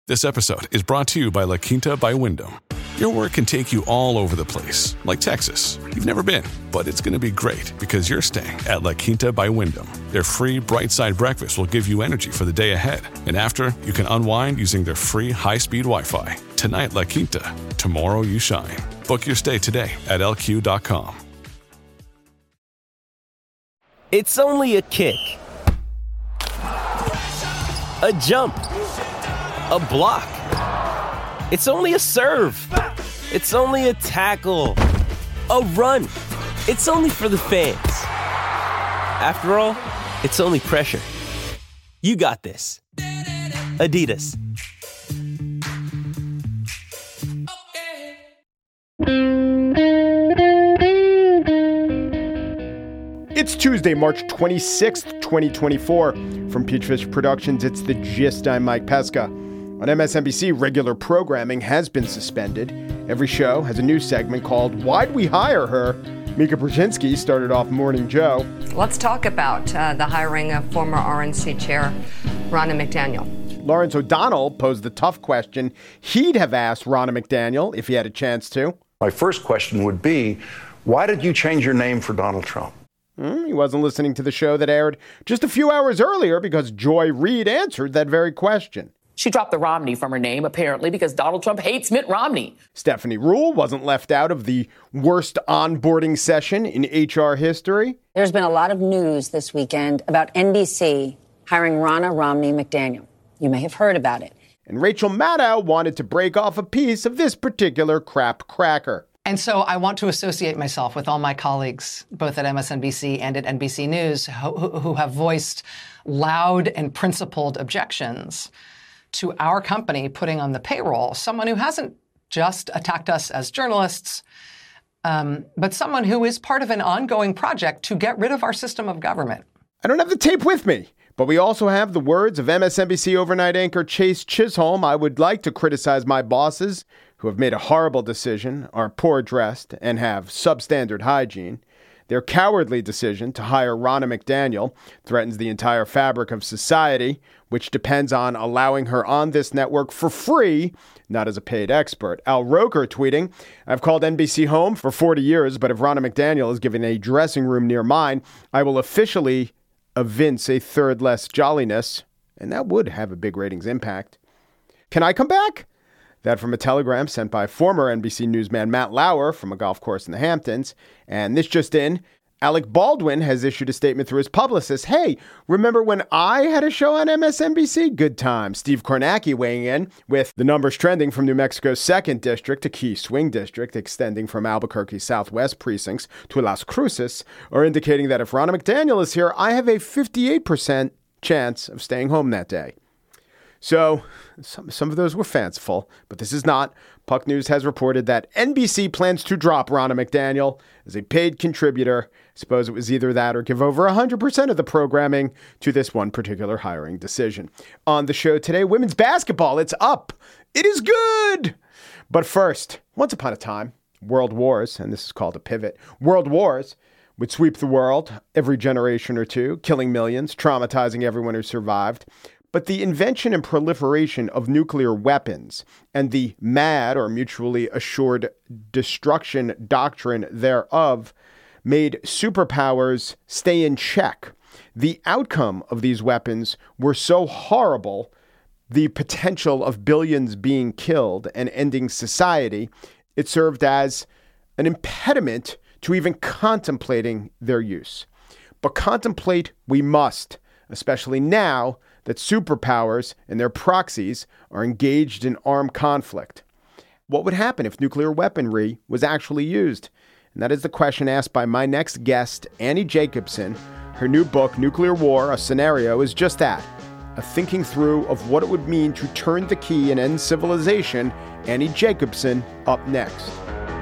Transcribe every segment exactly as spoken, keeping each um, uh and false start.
This episode is brought to you by La Quinta by Wyndham. Your work can take you all over the place, like Texas. You've never been, but it's going to be great because you're staying at La Quinta by Wyndham. Their free Bright Side breakfast will give you energy for the day ahead. And after, you can unwind using their free high-speed Wi-Fi. Tonight, La Quinta. Tomorrow, you shine. Book your stay today at L Q dot com. It's only a kick. A jump. A block. It's only a serve. It's only a tackle. A run. It's only for the fans. After all, it's only pressure. You got this. Adidas. It's Tuesday, March twenty-sixth, twenty twenty-four. From Peachfish Productions, it's The Gist. I'm Mike Pesca. On M S N B C, regular programming has been suspended. Every show has a new segment called Why'd We Hire Her? Mika Brzezinski started off Morning Joe. Let's talk about uh, the hiring of former R N C chair Ronna McDaniel. Lawrence O'Donnell posed the tough question he'd have asked Ronna McDaniel if he had a chance to. My first question would be, why did you change your name for Donald Trump? Mm, he wasn't listening to the show that aired just a few hours earlier because Joy Reid answered that very question. She dropped the Romney from her name, apparently, because Donald Trump hates Mitt Romney. Stephanie Ruhle wasn't left out of the worst onboarding session in H R history. There's been a lot of news this weekend about N B C hiring Ronna Romney McDaniel. You may have heard about it. And Rachel Maddow wanted to break off a piece of this particular crap cracker. And so I want to associate myself with all my colleagues, both at M S N B C and at N B C News, who, who have voiced loud and principled objections to our company putting on the payroll someone who hasn't just attacked us as journalists, um, but someone who is part of an ongoing project to get rid of our system of government. I don't have the tape with me, but we also have the words of M S N B C overnight anchor Chase Chisholm. I would like to criticize my bosses who have made a horrible decision, are poor dressed, and have substandard hygiene. Their cowardly decision to hire Ronna McDaniel threatens the entire fabric of society, which depends on allowing her on this network for free, not as a paid expert. Al Roker tweeting, I've called N B C home for forty years, but if Ronna McDaniel is given a dressing room near mine, I will officially evince a third less jolliness, and that would have a big ratings impact. Can I come back? That from a telegram sent by former N B C newsman Matt Lauer from a golf course in the Hamptons. And this just in, Alec Baldwin has issued a statement through his publicist. Hey, remember when I had a show on M S N B C? Good time. Steve Kornacki weighing in with the numbers trending from New Mexico's second district, a key swing district extending from Albuquerque's southwest precincts to Las Cruces, are indicating that if Ronna McDaniel is here, I have a fifty-eight percent chance of staying home that day. So some, some of those were fanciful, but this is not. Puck News has reported that N B C plans to drop Ronna McDaniel as a paid contributor. I suppose it was either that or give over one hundred percent of the programming to this one particular hiring decision. On the show today, women's basketball, it's up. It is good. But first, once upon a time, world wars, and this is called a pivot, world wars would sweep the world every generation or two, killing millions, traumatizing everyone who survived. But the invention and proliferation of nuclear weapons and the MAD, or mutually assured destruction doctrine thereof, made superpowers stay in check. The outcome of these weapons were so horrible, the potential of billions being killed and ending society, it served as an impediment to even contemplating their use. But contemplate we must, especially now that superpowers and their proxies are engaged in armed conflict. What would happen if nuclear weaponry was actually used? And that is the question asked by my next guest, Annie Jacobsen. Her new book, Nuclear War, A Scenario, is just that, a thinking through of what it would mean to turn the key and end civilization. Annie Jacobsen up next.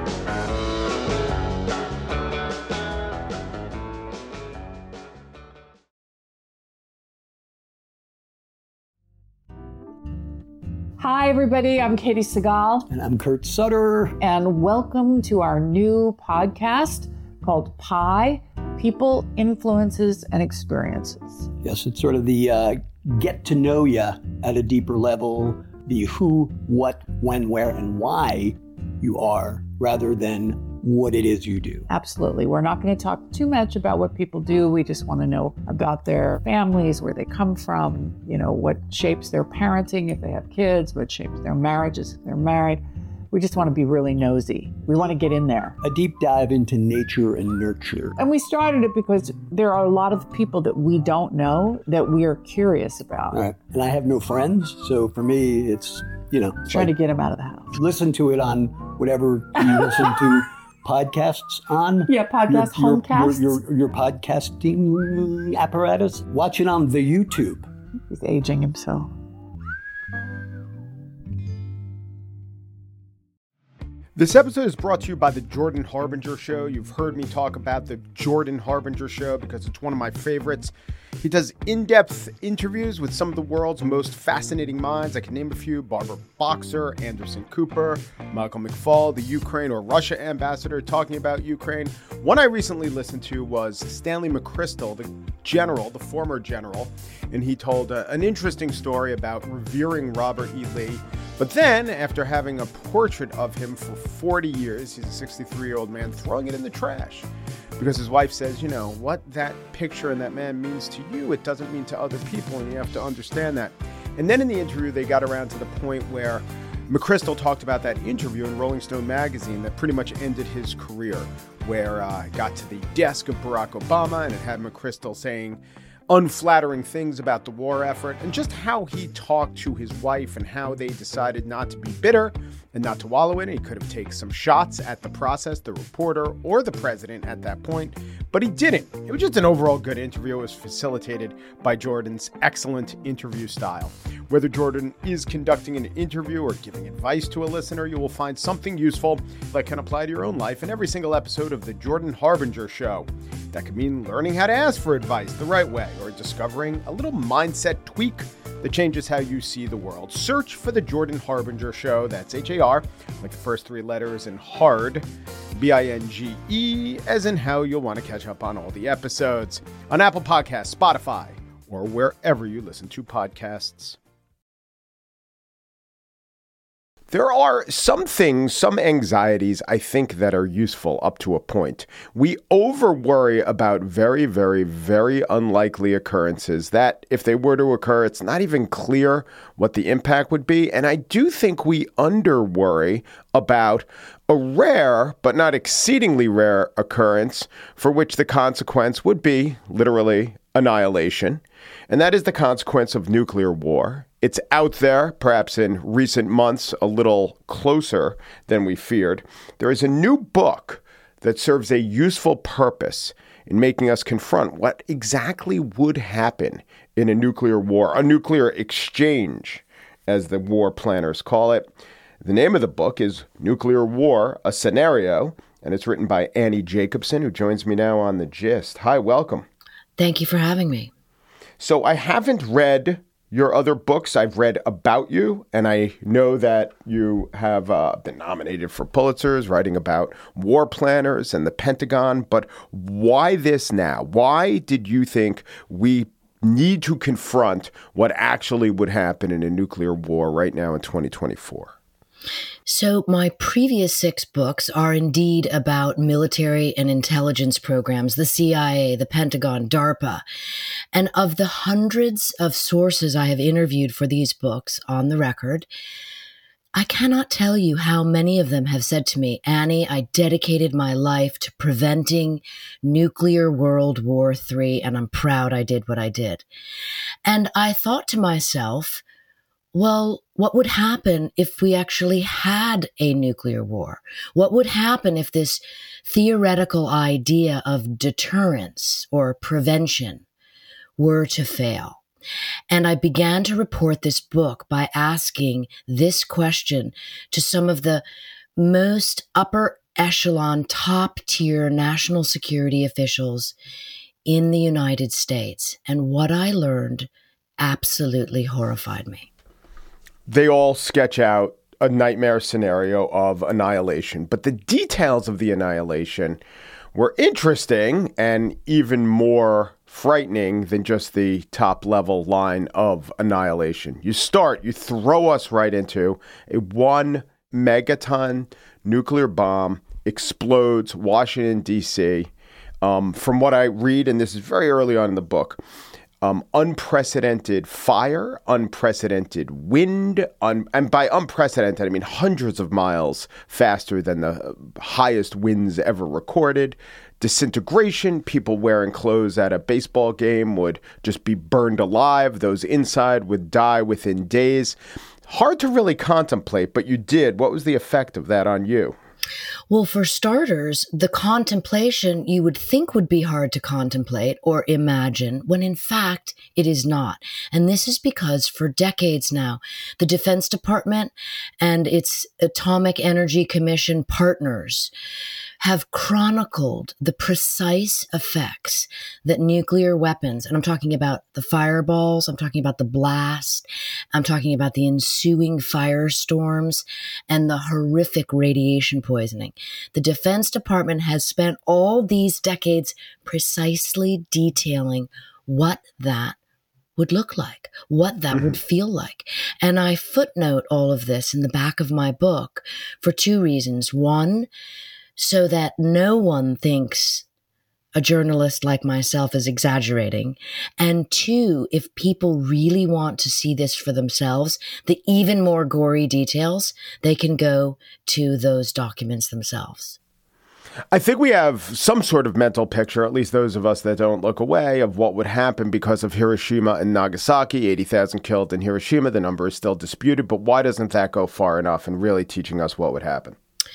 Hi, everybody. I'm Katie Segal. And I'm Kurt Sutter. And welcome to our new podcast called Pi, People, Influences, and Experiences. Yes, it's sort of the uh, get to know you at a deeper level, the who, what, when, where, and why you are, rather than what it is you do. Absolutely. We're not going to talk too much about what people do. We just want to know about their families, where they come from, you know, what shapes their parenting if they have kids, what shapes their marriages if they're married. We just want to be really nosy. We want to get in there. A deep dive into nature and nurture. And we started it because there are a lot of people that we don't know that we are curious about. All right. And I have no friends, so for me, it's, you know. Trying like, to get them out of the house. Listen to it on whatever you listen to podcasts on. Yeah, podcast, your, homecasts. Your, your, your podcasting apparatus. Watch it on the YouTube. He's aging himself. This episode is brought to you by the Jordan Harbinger Show. You've heard me talk about the Jordan Harbinger Show because it's one of my favorites. He does in-depth interviews with some of the world's most fascinating minds. I can name a few: Barbara Boxer, Anderson Cooper, Michael McFaul, the Ukraine or Russia ambassador talking about Ukraine. One I recently listened to was Stanley McChrystal, the general, the former general, and he told uh, an interesting story about revering Robert E. Lee. But then, after having a portrait of him for forty years, he's a sixty-three-year-old man, throwing it in the trash. Because his wife says, you know, what that picture and that man means to you, it doesn't mean to other people, and you have to understand that. And then in the interview, they got around to the point where McChrystal talked about that interview in Rolling Stone magazine that pretty much ended his career, where uh, it got to the desk of Barack Obama, and it had McChrystal saying unflattering things about the war effort, and just how he talked to his wife and how they decided not to be bitter and not to wallow in it. He could have taken some shots at the process, the reporter, or the president at that point, but he didn't. It was just an overall good interview. It was facilitated by Jordan's excellent interview style. Whether Jordan is conducting an interview or giving advice to a listener, you will find something useful that can apply to your own life in every single episode of the Jordan Harbinger Show. That could mean learning how to ask for advice the right way, or discovering a little mindset tweak that changes how you see the world. Search for the Jordan Harbinger Show. That's H A R, like the first three letters, and hard, B I N G E, as in how you'll want to catch up on all the episodes on Apple Podcasts, Spotify, or wherever you listen to podcasts. There are some things, some anxieties, I think, that are useful up to a point. We over-worry about very, very, very unlikely occurrences that, if they were to occur, it's not even clear what the impact would be. And I do think we under-worry about a rare, but not exceedingly rare occurrence for which the consequence would be, literally, annihilation. And that is the consequence of nuclear war. It's out there, perhaps in recent months, a little closer than we feared. There is a new book that serves a useful purpose in making us confront what exactly would happen in a nuclear war, a nuclear exchange, as the war planners call it. The name of the book is Nuclear War, A Scenario, and it's written by Annie Jacobson, who joins me now on The Gist. Hi, welcome. Thank you for having me. So I haven't read your other books. I've read about you, and I know that you have uh, been nominated for Pulitzers, writing about war planners and the Pentagon. But why this now? Why did you think we need to confront what actually would happen in a nuclear war right now in twenty twenty-four? So my previous six books are indeed about military and intelligence programs, the C I A, the Pentagon, DARPA. And of the hundreds of sources I have interviewed for these books on the record, I cannot tell you how many of them have said to me, Annie, I dedicated my life to preventing nuclear World War Three, and I'm proud I did what I did. And I thought to myself, well, what would happen if we actually had a nuclear war? What would happen if this theoretical idea of deterrence or prevention were to fail? And I began to report this book by asking this question to some of the most upper echelon, top tier national security officials in the United States. And what I learned absolutely horrified me. They all sketch out a nightmare scenario of annihilation, but the details of the annihilation were interesting and even more frightening than just the top level line of annihilation. You start, you throw us right into a one megaton nuclear bomb explodes Washington, D C. Um, from what I read, and this is very early on in the book, um, unprecedented fire, unprecedented wind, un- and by unprecedented, I mean hundreds of miles faster than the highest winds ever recorded. Disintegration, people wearing clothes at a baseball game would just be burned alive. Those inside would die within days. Hard to really contemplate, but you did. What was the effect of that on you? Well, for starters, the contemplation you would think would be hard to contemplate or imagine, when in fact it is not. And this is because for decades now, the Defense Department and its Atomic Energy Commission partners have chronicled the precise effects that nuclear weapons, and I'm talking about the fireballs, I'm talking about the blast, I'm talking about the ensuing firestorms, and the horrific radiation poisoning. The Defense Department has spent all these decades precisely detailing what that would look like, what that mm-hmm. would feel like. And I footnote all of this in the back of my book for two reasons. One, so that no one thinks a journalist like myself is exaggerating. And two, if people really want to see this for themselves, the even more gory details, they can go to those documents themselves. I think we have some sort of mental picture, at least those of us that don't look away, of what would happen because of Hiroshima and Nagasaki. eighty thousand killed in Hiroshima. The number is still disputed. But why doesn't that go far enough in really teaching us what would happen?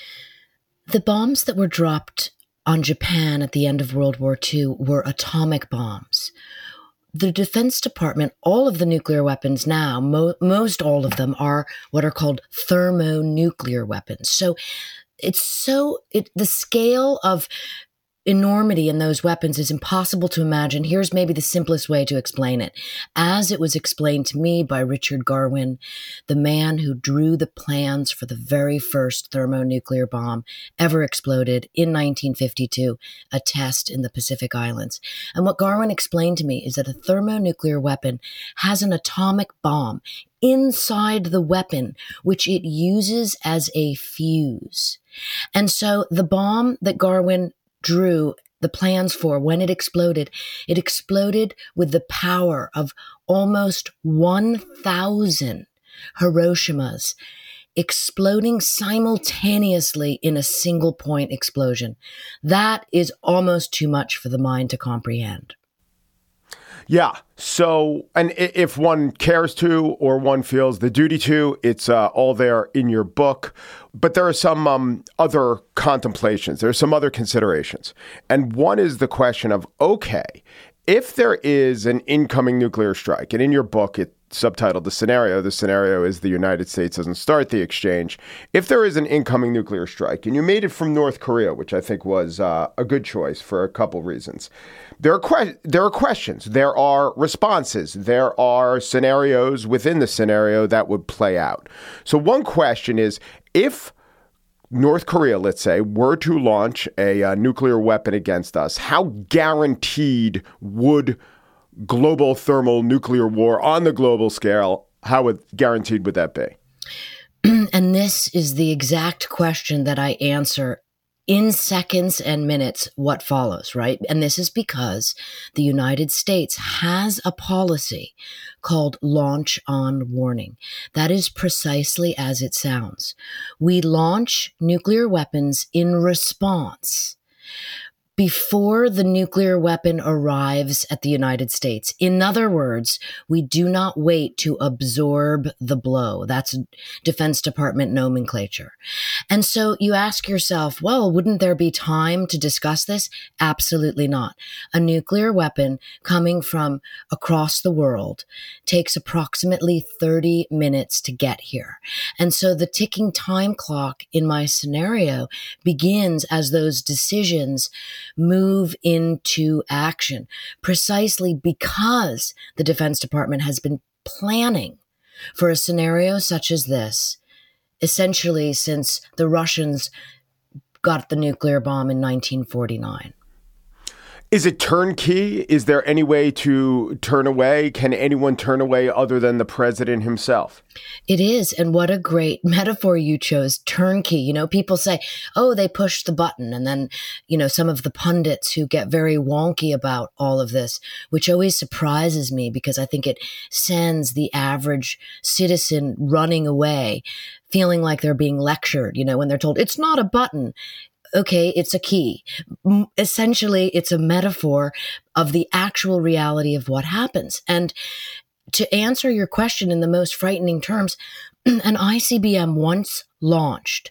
The bombs that were dropped on Japan at the end of World War Two were atomic bombs. The Defense Department, all of the nuclear weapons now, mo- most all of them are what are called thermonuclear weapons. So it's so, it, the scale of enormity in those weapons is impossible to imagine. Here's maybe the simplest way to explain it. As it was explained to me by Richard Garwin, the man who drew the plans for the very first thermonuclear bomb ever exploded in nineteen fifty-two, a test in the Pacific Islands. And what Garwin explained to me is that a thermonuclear weapon has an atomic bomb inside the weapon, which it uses as a fuse. And so the bomb that Garwin drew the plans for, when it exploded, it exploded with the power of almost one thousand Hiroshimas exploding simultaneously in a single point explosion. That is almost too much for the mind to comprehend. Yeah. So, and if one cares to, or one feels the duty to, it's uh, all there in your book. But there are some um, other contemplations. There are some other considerations. And one is the question of, okay, if there is an incoming nuclear strike, and in your book, it's subtitled The Scenario. The scenario is the United States doesn't start the exchange. If there is an incoming nuclear strike, and you made it from North Korea, which I think was uh, a good choice for a couple reasons, there are que- there are questions, there are responses, there are scenarios within the scenario that would play out. So one question is, if North Korea, let's say, were to launch a uh, nuclear weapon against us, how guaranteed would global thermal nuclear war on the global scale, how would, guaranteed would that be? And this is the exact question that I answer in seconds and minutes what follows, right? And this is because the United States has a policy called launch on warning. That is precisely as it sounds. We launch nuclear weapons in response before the nuclear weapon arrives at the United States. In other words, we do not wait to absorb the blow. That's Defense Department nomenclature. And so you ask yourself, well, wouldn't there be time to discuss this? Absolutely not. A nuclear weapon coming from across the world takes approximately thirty minutes to get here. And so the ticking time clock in my scenario begins as those decisions move into action, precisely because the Defense Department has been planning for a scenario such as this, essentially since the Russians got the nuclear bomb in nineteen forty-nine. Is it turnkey? Is there any way to turn away? Can anyone turn away other than the president himself? It is. And what a great metaphor you chose, turnkey. You know, people say, oh, they pushed the button. And then, you know, some of the pundits who get very wonky about all of this, which always surprises me because I think it sends the average citizen running away, feeling like they're being lectured, you know, when they're told it's not a button. Okay, it's a key. Essentially, it's a metaphor of the actual reality of what happens. And to answer your question in the most frightening terms, an I C B M once launched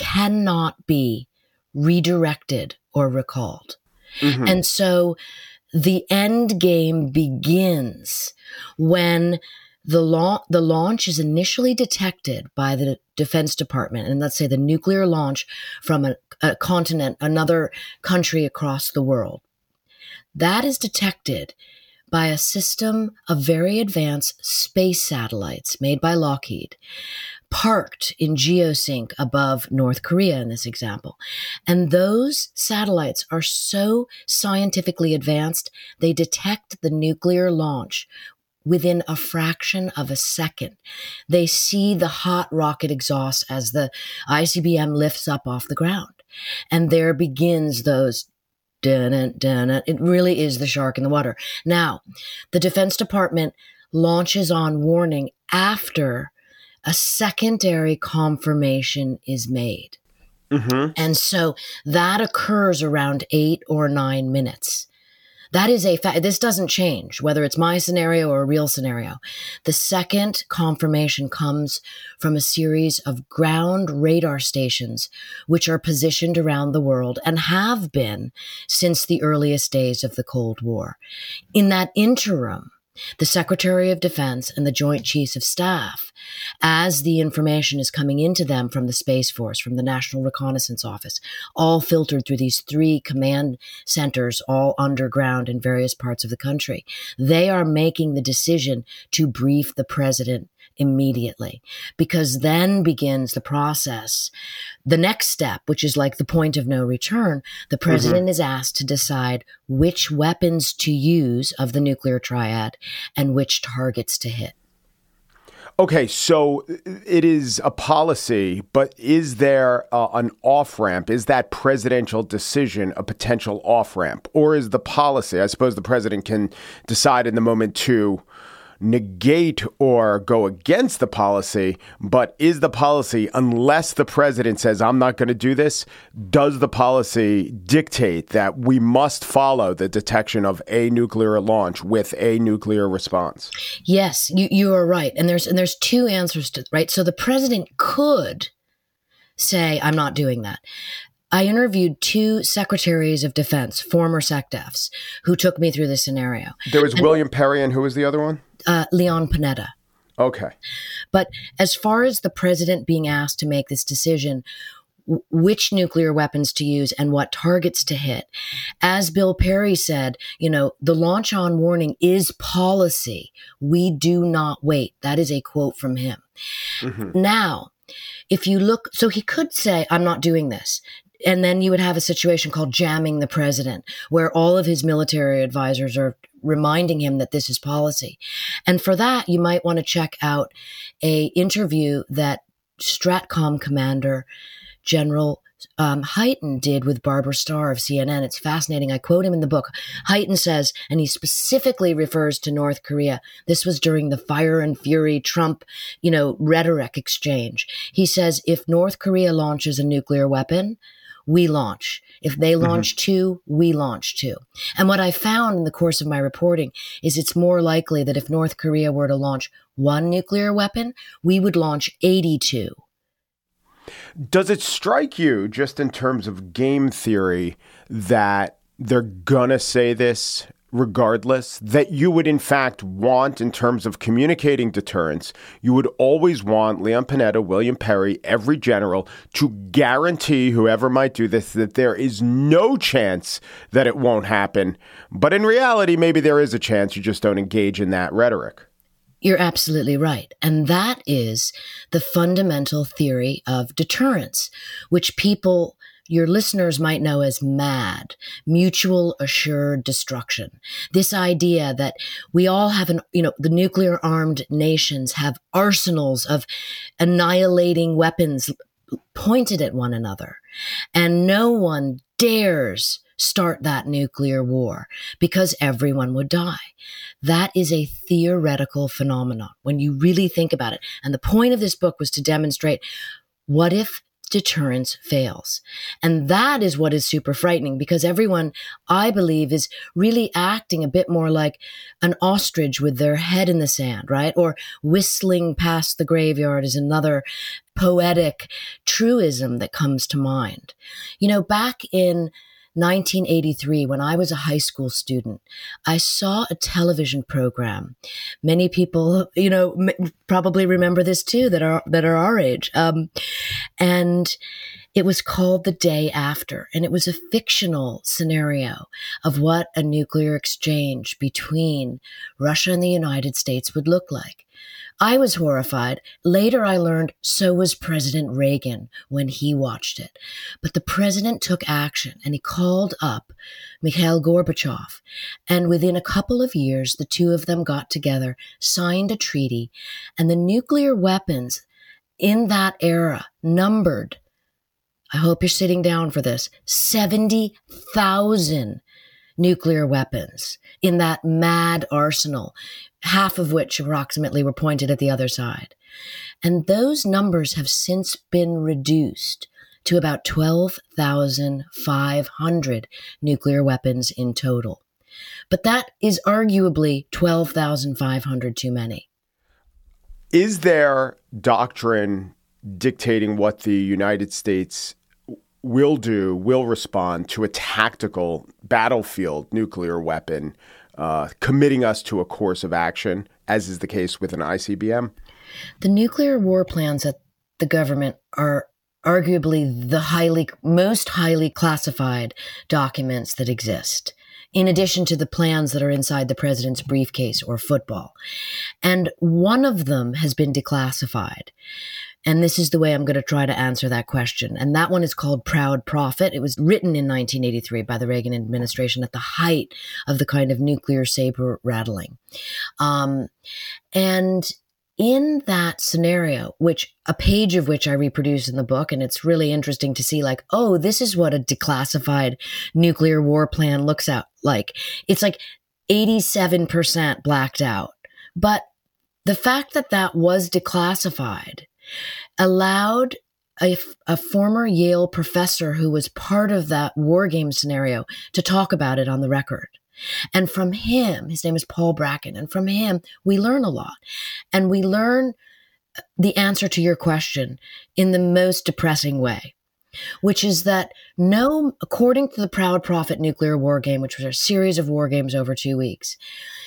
cannot be redirected or recalled. Mm-hmm. And so the end game begins when The, la- the launch is initially detected by the Defense Department, and let's say the nuclear launch from a, a continent, another country across the world. That is detected by a system of very advanced space satellites made by Lockheed, parked in geosync above North Korea in this example. And those satellites are so scientifically advanced, they detect the nuclear launch within a fraction of a second. They see the hot rocket exhaust as the I C B M lifts up off the ground. And there begins those dun dun. It really is the shark in the water. Now, the Defense Department launches on warning after a secondary confirmation is made. Mm-hmm. And so that occurs around eight or nine minutes. That is a fact. This doesn't change, whether it's my scenario or a real scenario. The second confirmation comes from a series of ground radar stations, which are positioned around the world and have been since the earliest days of the Cold War. In that interim, the Secretary of Defense and the Joint Chiefs of Staff, as the information is coming into them from the Space Force, from the National Reconnaissance Office, all filtered through these three command centers, all underground in various parts of the country, they are making the decision to brief the president immediately, because then begins the process. The next step, which is like the point of no return, the president mm-hmm. is asked to decide which weapons to use of the nuclear triad and which targets to hit. Okay, so it is a policy, but is there uh, an off-ramp? Is that presidential decision a potential off-ramp? Or is the policy, I suppose the president can decide in the moment to negate or go against the policy, but is the policy, unless the president says, I'm not going to do this, does the policy dictate that we must follow the detection of a nuclear launch with a nuclear response? Yes, you, you are right. And there's and there's two answers to, right? So the president could say, I'm not doing that. I interviewed two secretaries of defense, former SecDefs, who took me through this scenario. There was and, William Perry, and who was the other one? Uh, Leon Panetta. Okay. But as far as the president being asked to make this decision, w- which nuclear weapons to use and what targets to hit, as Bill Perry said, you know, the launch on warning is policy. We do not wait. That is a quote from him. Mm-hmm. Now, if you look, so he could say, I'm not doing this. And then you would have a situation called jamming the president, where all of his military advisors are reminding him that this is policy. And for that, you might want to check out a interview that Stratcom Commander General um, Hyten did with Barbara Starr of C N N. It's fascinating. I quote him in the book. Hyten says, and he specifically refers to North Korea. This was during the fire and fury Trump, you know, rhetoric exchange. He says, if North Korea launches a nuclear weapon, we launch. If they launch mm-hmm. two, we launch two. And what I found in the course of my reporting is it's more likely that if North Korea were to launch one nuclear weapon, we would launch eighty-two. Does it strike you, just in terms of game theory, that they're gonna say this regardless, that you would in fact want, in terms of communicating deterrence, you would always want Leon Panetta, William Perry, every general to guarantee whoever might do this that there is no chance that it won't happen. But in reality, maybe there is a chance, you just don't engage in that rhetoric. You're absolutely right. And that is the fundamental theory of deterrence, which people your listeners might know as MAD, mutual assured destruction. This idea that we all have an, you know, the nuclear armed nations have arsenals of annihilating weapons pointed at one another, and no one dares start that nuclear war because everyone would die. That is a theoretical phenomenon when you really think about it. And the point of this book was to demonstrate, what if deterrence fails? And that is what is super frightening, because everyone, I believe, is really acting a bit more like an ostrich with their head in the sand, right? Or whistling past the graveyard is another poetic truism that comes to mind. You know, back in nineteen eighty-three, when I was a high school student, I saw a television program. Many people, you know, m- probably remember this too, that are that are our age. Um, and it was called The Day After, and it was a fictional scenario of what a nuclear exchange between Russia and the United States would look like. I was horrified. Later, I learned so was President Reagan when he watched it. But the president took action, and he called up Mikhail Gorbachev. And within a couple of years, the two of them got together, signed a treaty, and the nuclear weapons in that era numbered, I hope you're sitting down for this, seventy thousand nuclear weapons in that mad arsenal, half of which approximately were pointed at the other side. And those numbers have since been reduced to about twelve thousand five hundred nuclear weapons in total. But that is arguably twelve thousand five hundred too many. Is there doctrine dictating what the United States will do, will respond to a tactical battlefield nuclear weapon, uh, committing us to a course of action, as is the case with an I C B M? The nuclear war plans at the government are arguably the highly, most highly classified documents that exist, in addition to the plans that are inside the president's briefcase or football. And one of them has been declassified. And this is the way I'm going to try to answer that question. And that one is called Proud Prophet. It was written in nineteen eighty-three by the Reagan administration at the height of the kind of nuclear saber rattling. Um, and in that scenario, which a page of which I reproduce in the book, and it's really interesting to see, like, oh, this is what a declassified nuclear war plan looks out like. It's like eighty-seven percent blacked out. But the fact that that was declassified allowed a, a former Yale professor who was part of that war game scenario to talk about it on the record. And from him, his name is Paul Bracken, and from him, we learn a lot. And we learn the answer to your question in the most depressing way, which is that no, according to the Proud Prophet nuclear war game, which was a series of war games over two weeks,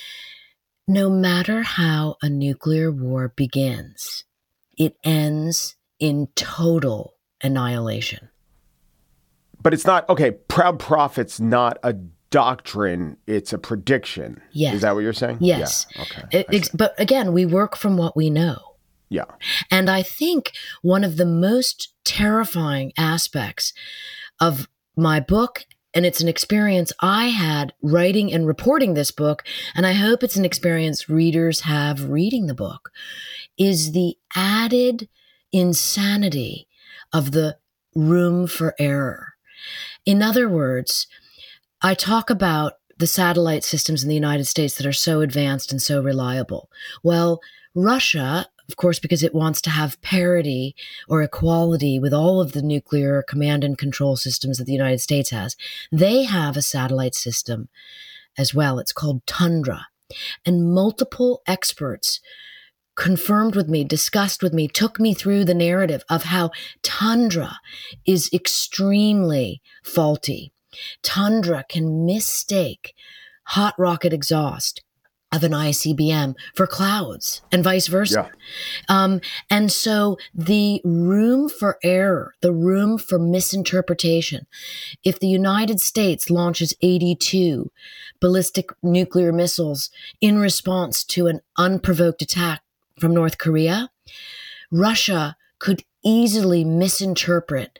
no matter how a nuclear war begins, it ends in total annihilation. But it's not, okay, Proud Prophet's not a doctrine, it's a prediction. Yes. Is that what you're saying? Yes. Yeah. Okay. It, ex- but again, we work from what we know. Yeah. And I think one of the most terrifying aspects of my book, and it's an experience I had writing and reporting this book, and I hope it's an experience readers have reading the book, is the added insanity of the room for error. In other words, I talk about the satellite systems in the United States that are so advanced and so reliable. Well, Russia, of course, because it wants to have parity or equality with all of the nuclear command and control systems that the United States has, they have a satellite system as well. It's called Tundra. And multiple experts confirmed with me, discussed with me, took me through the narrative of how Tundra is extremely faulty. Tundra can mistake hot rocket exhaust of an I C B M for clouds and vice versa. Yeah. Um, and so the room for error, the room for misinterpretation, if the United States launches eighty-two ballistic nuclear missiles in response to an unprovoked attack from North Korea, Russia could easily misinterpret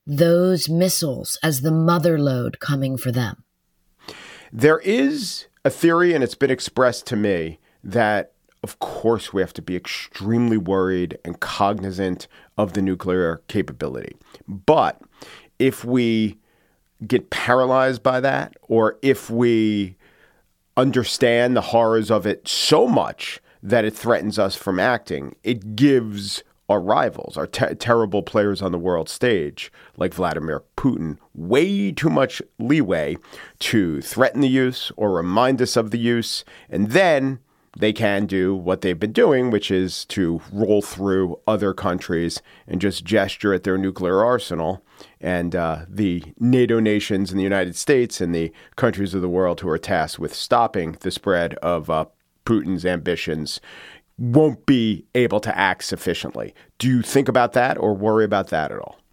those missiles as the mother lode coming for them? There is a theory, and it's been expressed to me, that of course we have to be extremely worried and cognizant of the nuclear capability. But if we get paralyzed by that, or if we understand the horrors of it so much that it threatens us from acting, it gives our rivals, our ter- terrible players on the world stage, like Vladimir Putin, way too much leeway to threaten the use or remind us of the use. And then they can do what they've been doing, which is to roll through other countries and just gesture at their nuclear arsenal. And uh, the NATO nations and the United States and the countries of the world who are tasked with stopping the spread of uh, Putin's ambitions won't be able to act sufficiently. Do you think about that or worry about that at all?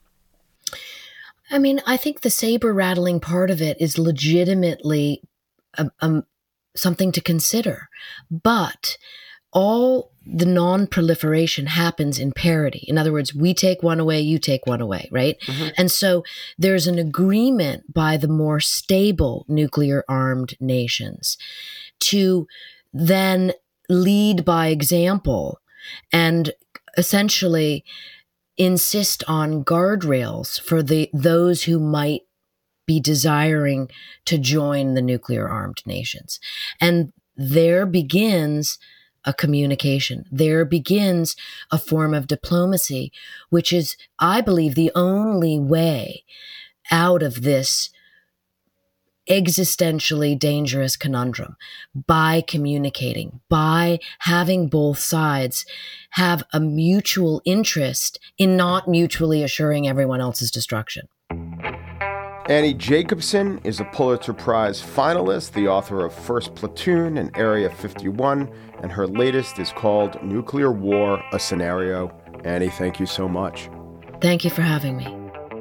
I mean, I think the saber rattling part of it is legitimately um, um, something to consider. But all the non-proliferation happens in parity. In other words, we take one away, you take one away, right? Mm-hmm. And so there's an agreement by the more stable nuclear-armed nations to then lead by example and essentially insist on guardrails for the those who might be desiring to join the nuclear-armed nations. And there begins a communication. There begins a form of diplomacy, which is, I believe, the only way out of this existentially dangerous conundrum, by communicating, by having both sides have a mutual interest in not mutually assuring everyone else's destruction. Annie Jacobsen is a Pulitzer Prize finalist, the author of First Platoon and Area fifty-one, and her latest is called Nuclear War, A Scenario. Annie, thank you so much. Thank you for having me.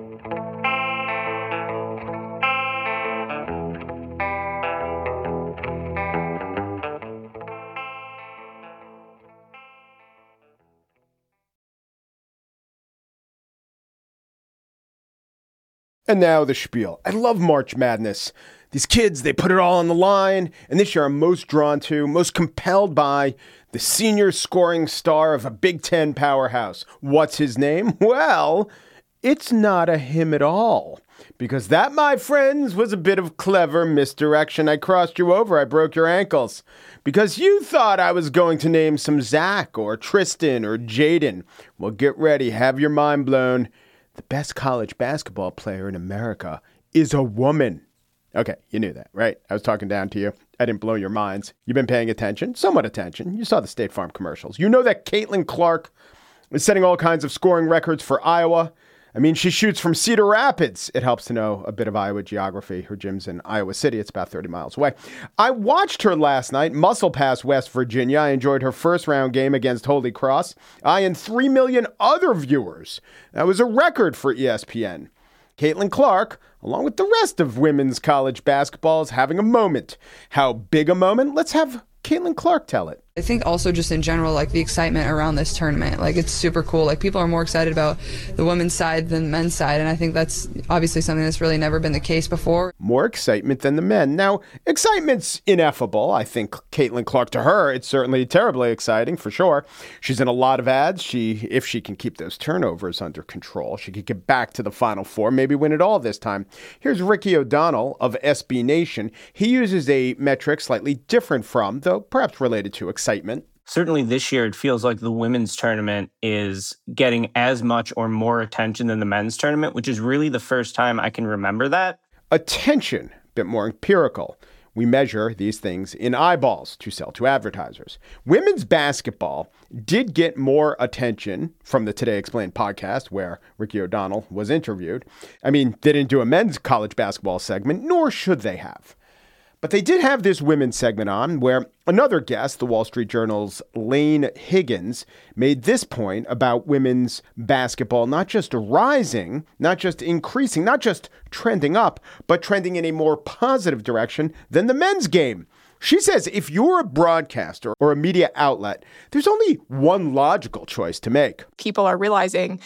And now the spiel. I love March Madness. These kids, they put it all on the line. And this year I'm most drawn to, most compelled by the senior scoring star of a Big Ten powerhouse. What's his name? Well, it's not a him at all. Because that, my friends, was a bit of clever misdirection. I crossed you over. I broke your ankles. Because you thought I was going to name some Zach or Tristan or Jaden. Well, get ready. Have your mind blown. The best college basketball player in America is a woman. Okay, you knew that, right? I was talking down to you. I didn't blow your minds. You've been paying attention, somewhat attention. You saw the State Farm commercials. You know that Caitlin Clark is setting all kinds of scoring records for Iowa. I mean, she shoots from Cedar Rapids. It helps to know a bit of Iowa geography. Her gym's in Iowa City. It's about thirty miles away. I watched her last night muscle past West Virginia. I enjoyed her first round game against Holy Cross. I and three million other viewers. That was a record for E S P N. Caitlin Clark, along with the rest of women's college basketball, is having a moment. How big a moment? Let's have Caitlin Clark tell it. I think also just in general, like the excitement around this tournament, like it's super cool. Like people are more excited about the women's side than the men's side. And I think that's obviously something that's really never been the case before. More excitement than the men. Now, excitement's ineffable. I think Caitlin Clark, to her, it's certainly terribly exciting for sure. She's in a lot of ads. She, if she can keep those turnovers under control, she could get back to the Final Four, maybe win it all this time. Here's Ricky O'Donnell of S B Nation. He uses a metric slightly different from, though perhaps related to excitement. Certainly this year, it feels like the women's tournament is getting as much or more attention than the men's tournament, which is really the first time I can remember that. Attention, a bit more empirical. We measure these things in eyeballs to sell to advertisers. Women's basketball did get more attention from the Today Explained podcast, where Ricky O'Donnell was interviewed. I mean, they didn't do a men's college basketball segment, nor should they have. But they did have this women's segment on where another guest, the Wall Street Journal's Lane Higgins, made this point about women's basketball not just rising, not just increasing, not just trending up, but trending in a more positive direction than the men's game. She says if you're a broadcaster or a media outlet, there's only one logical choice to make. People are realizing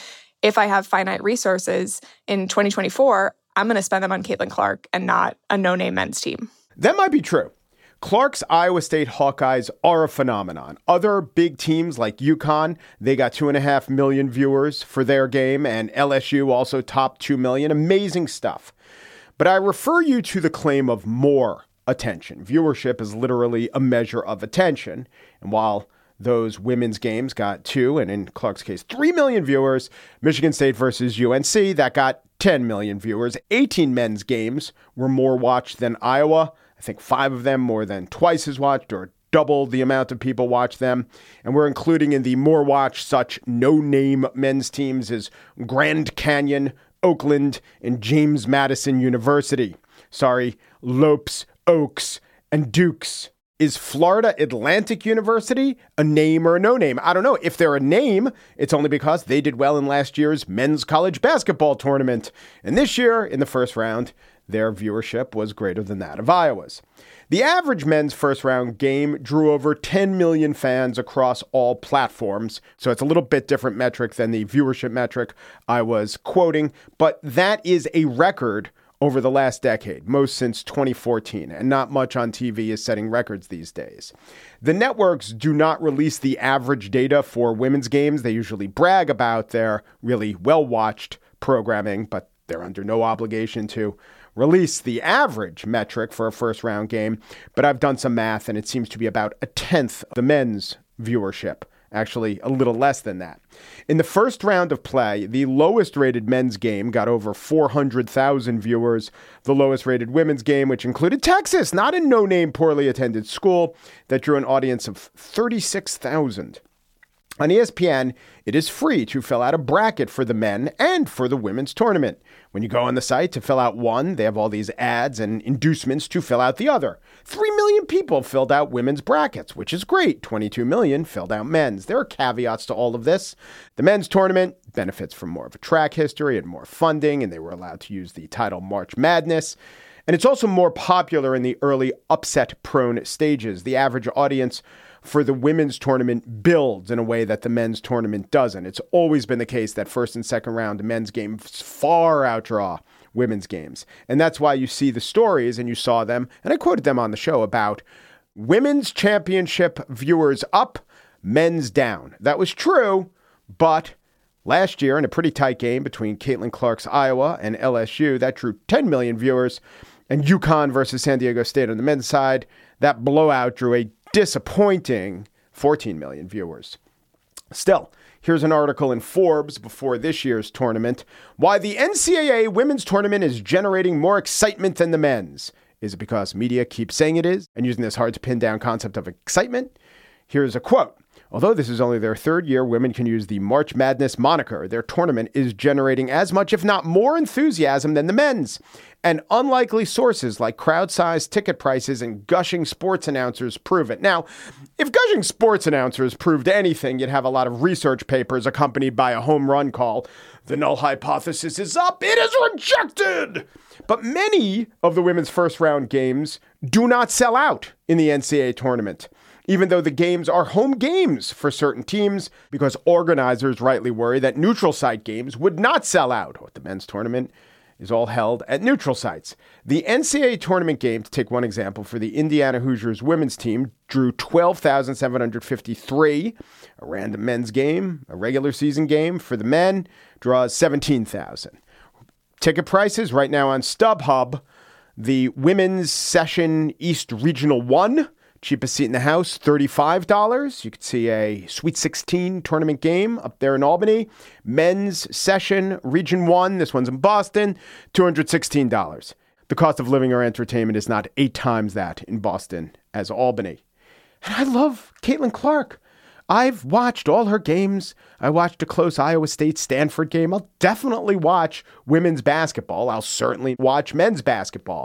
if I have finite resources in twenty twenty-four, I'm going to spend them on Caitlin Clark and not a no-name men's team. That might be true. Clark's Iowa State Hawkeyes are a phenomenon. Other big teams like UConn, they got two and a half million viewers for their game, and L S U also topped two million. Amazing stuff. But I refer you to the claim of more attention. Viewership is literally a measure of attention. And while those women's games got two, and in Clark's case, three million viewers, Michigan State versus U N C, that got ten million viewers. eighteen men's games were more watched than Iowa. I think five of them more than twice as watched, or double the amount of people watch them. And we're including in the more watched such no-name men's teams as Grand Canyon, Oakland, and James Madison University. Sorry, Lopes, Oaks, and Dukes. Is Florida Atlantic University a name or a no name? I don't know. If they're a name, it's only because they did well in last year's men's college basketball tournament. And this year, in the first round, their viewership was greater than that of Iowa's. The average men's first round game drew over ten million fans across all platforms. So it's a little bit different metric than the viewership metric I was quoting, but that is a record over the last decade, most since twenty fourteen, and not much on T V is setting records these days. The networks do not release the average data for women's games. They usually brag about their really well-watched programming, but they're under no obligation to release the average metric for a first-round game. But I've done some math, and it seems to be about a tenth of the men's viewership. Actually, a little less than that. In the first round of play, the lowest rated men's game got over four hundred thousand viewers. The lowest rated women's game, which included Texas, not a no-name poorly attended school, that drew an audience of thirty-six thousand. On E S P N, it is free to fill out a bracket for the men and for the women's tournament. When you go on the site to fill out one, they have all these ads and inducements to fill out the other. Three million people filled out women's brackets, which is great. twenty-two million filled out men's. There are caveats to all of this. The men's tournament benefits from more of a track history and more funding, and they were allowed to use the title March Madness. And it's also more popular in the early upset-prone stages. The average audience for the women's tournament builds in a way that the men's tournament doesn't. It's always been the case that first and second round men's games far outdraw women's games. And that's why you see the stories, and you saw them, and I quoted them on the show, about women's championship viewers up, men's down. That was true, but last year in a pretty tight game between Caitlin Clark's Iowa and L S U, that drew ten million viewers, and UConn versus San Diego State on the men's side, that blowout drew a disappointing fourteen million viewers. Still, here's an article in Forbes before this year's tournament. Why the N C double A women's tournament is generating more excitement than the men's. Is it because media keeps saying it is and using this hard to pin down concept of excitement? Here's a quote. Although this is only their third year, women can use the March Madness moniker. Their tournament is generating as much, if not more, enthusiasm than the men's. And unlikely sources like crowd-sized ticket prices and gushing sports announcers prove it. Now, if gushing sports announcers proved anything, you'd have a lot of research papers accompanied by a home run call. The null hypothesis is up. It is rejected. But many of the women's first round games do not sell out in the N C double A tournament, even though the games are home games for certain teams, because organizers rightly worry that neutral site games would not sell out. What the men's tournament is all held at neutral sites. The N C double A tournament game, to take one example, for the Indiana Hoosiers women's team drew twelve thousand seven hundred fifty-three. A random men's game, a regular season game for the men, draws seventeen thousand. Ticket prices right now on StubHub, the women's session East Regional one, cheapest seat in the house, thirty-five dollars. You could see a Sweet sixteen tournament game up there in Albany. Men's session, Region one, this one's in Boston, two hundred sixteen dollars. The cost of living or entertainment is not eight times that in Boston as Albany. And I love Caitlin Clark. I've watched all her games. I watched a close Iowa State-Stanford game. I'll definitely watch women's basketball. I'll certainly watch men's basketball.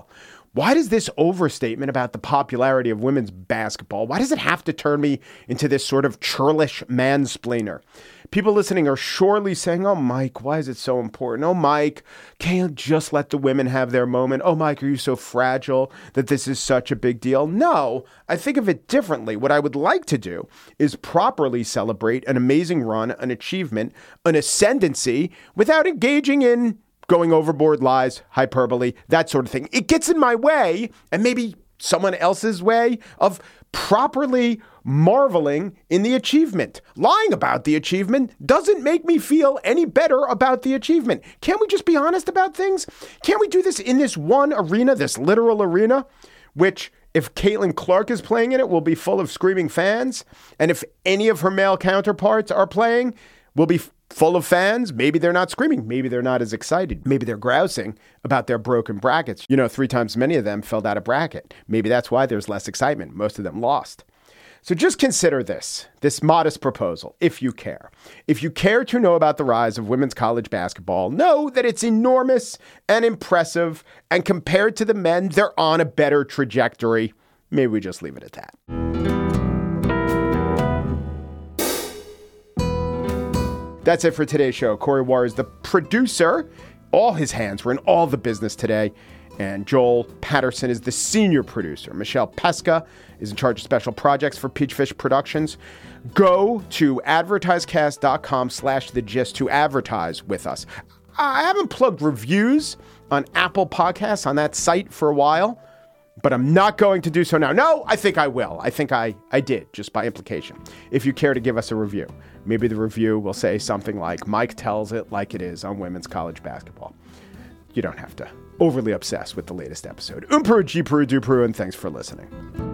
Why does this overstatement about the popularity of women's basketball, why does it have to turn me into this sort of churlish mansplainer? People listening are surely saying, oh, Mike, why is it so important? Oh, Mike, can't you just let the women have their moment? Oh, Mike, are you so fragile that this is such a big deal? No, I think of it differently. What I would like to do is properly celebrate an amazing run, an achievement, an ascendancy without engaging in going overboard, lies, hyperbole, that sort of thing. It gets in my way, and maybe someone else's way, of properly marveling in the achievement. Lying about the achievement doesn't make me feel any better about the achievement. Can't we just be honest about things? Can't we do this in this one arena, this literal arena, which, if Caitlin Clark is playing in it, will be full of screaming fans, and if any of her male counterparts are playing, will be full of fans? Maybe they're not screaming. Maybe they're not as excited. Maybe they're grousing about their broken brackets. You know, three times many of them filled out a bracket. Maybe that's why there's less excitement. Most of them lost. So just consider this, this modest proposal, if you care. If you care to know about the rise of women's college basketball, know that it's enormous and impressive, and compared to the men, they're on a better trajectory. Maybe we just leave it at that. That's it for today's show. Corey War is the producer. All his hands were in all the business today. And Joel Patterson is the senior producer. Michelle Pesca is in charge of special projects for Peachfish Productions. Go to advertisecast.com slash the gist to advertise with us. I haven't plugged reviews on Apple Podcasts on that site for a while, but I'm not going to do so now. No, I think I will. I think I, I did, just by implication. If you care to give us a review, maybe the review will say something like, Mike tells it like it is on women's college basketball. You don't have to overly obsess with the latest episode. Umpru, G Peru, Du Peru, and thanks for listening.